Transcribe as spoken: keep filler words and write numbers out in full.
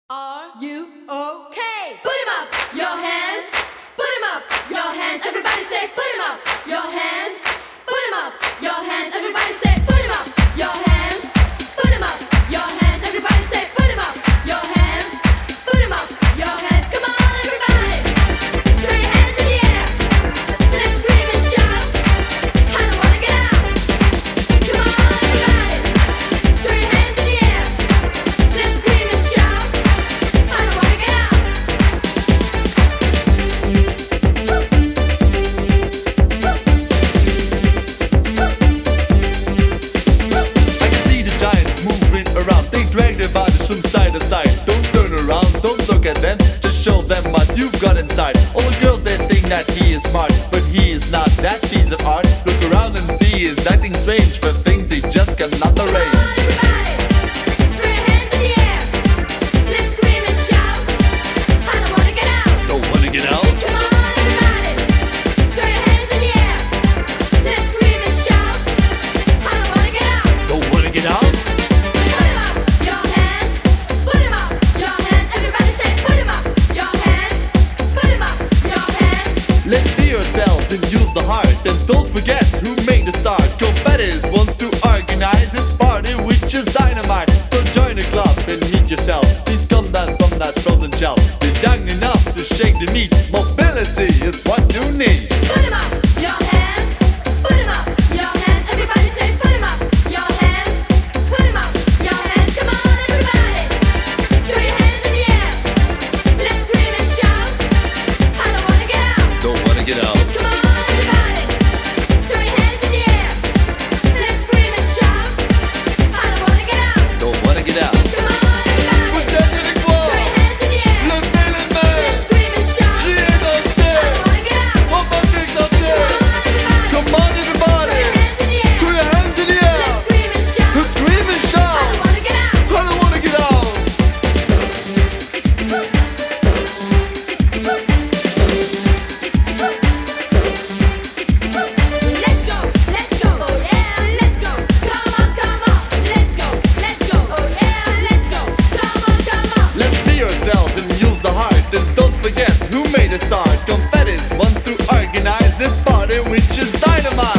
Are you okay? Put 'em up, your hands. Put 'em up, your hands. Everybody say, put 'em up, your hands. Put 'em up, your hands. Everybody say, put 'em up, your hands. Put 'em up, your hands. Everybody say, put 'em up, your hands. Put 'em up, your hands. Come on, everybody. Throw your hands in the air. Let's scream and shout. I don't wanna get out. Come on, everybody. Throw your hands in the air. Let's scream and shout. I don't wanna get out. I can see the giants moving around. They drag their bodies from side to side. Don't turn around, don't look at them. Just show them what you've got inside. All the girls, they think that he is smart, but he is not that piece of art. Look around and see he's acting strange for things he just cannot arrange. Come on, everybody. Throw your hands in the air. Let's scream and shout. I don't wanna get out. Don't wanna get out? Come on, everybody. Throw your hands in the air. Let's scream and shout. I don't wanna get out. Don't wanna get out? Put 'em up, your hands. Put 'em up, your hands. Everybody say, put 'em up, your hands. Put 'em up, your hands. Let's be ourselves and use the heart. And don't forget who made the start. Confettis wants to organize this party, which is dynamite. So join the club and meet yourself. Please come down from that frozen shelf. You're young enough to shake the meat. Mobility is what you need. Put 'em up, your hands. Put 'em up, your hands. Everybody say, put 'em up, your hands. Put 'em up, your hands. Come on, everybody. Throw your hands in the air. Let's scream and shout. I don't wanna get out. Don't wanna get out? Come on, everybody. Throw your hands in the air. Let's scream and shout. I don't wanna get out. Don't wanna get out? Come on, everybody. Put that in the club. Throw your hands in the air. Le Phénomène. Let's scream and shout. Qui est I danseur? don't wanna get out. On va chic danser. Come on, everybody. Come on, everybody. Throw your hands in the air. Throw your hands in the air. Let's scream and shout. Let's scream and I shout. don't wanna get out. I don't wanna get out. Let's go, let's go, oh yeah, let's go. Come on, come on, let's go, let's go, oh yeah, let's go. Come on, come on. Let's be ourselves and use the heart. And don't forget who made the start. Confettis wants to organize this party, which is dynamite.